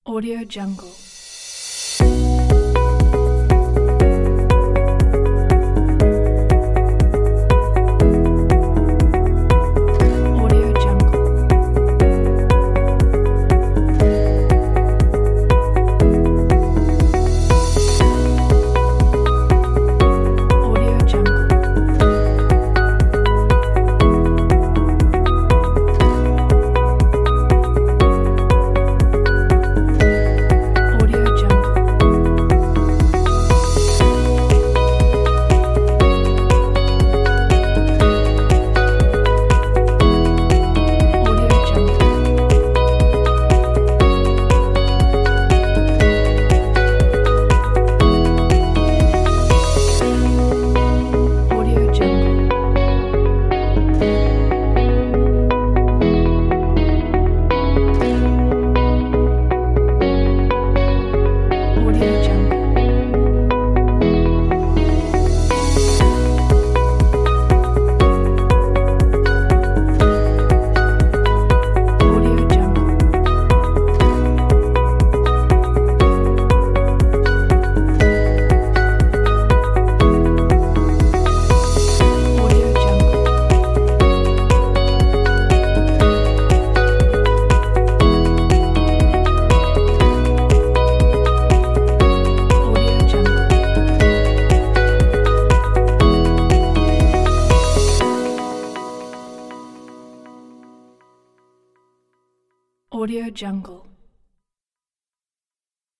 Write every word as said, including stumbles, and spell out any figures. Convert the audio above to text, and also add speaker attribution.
Speaker 1: Audio Jungle. Audio Jungle. Audio Jungle. Audio Jungle. Audio Jungle. Audio Jungle. Audio Jungle. Audio Jungle. Audio Jungle. Audio Jungle. Audio Jungle.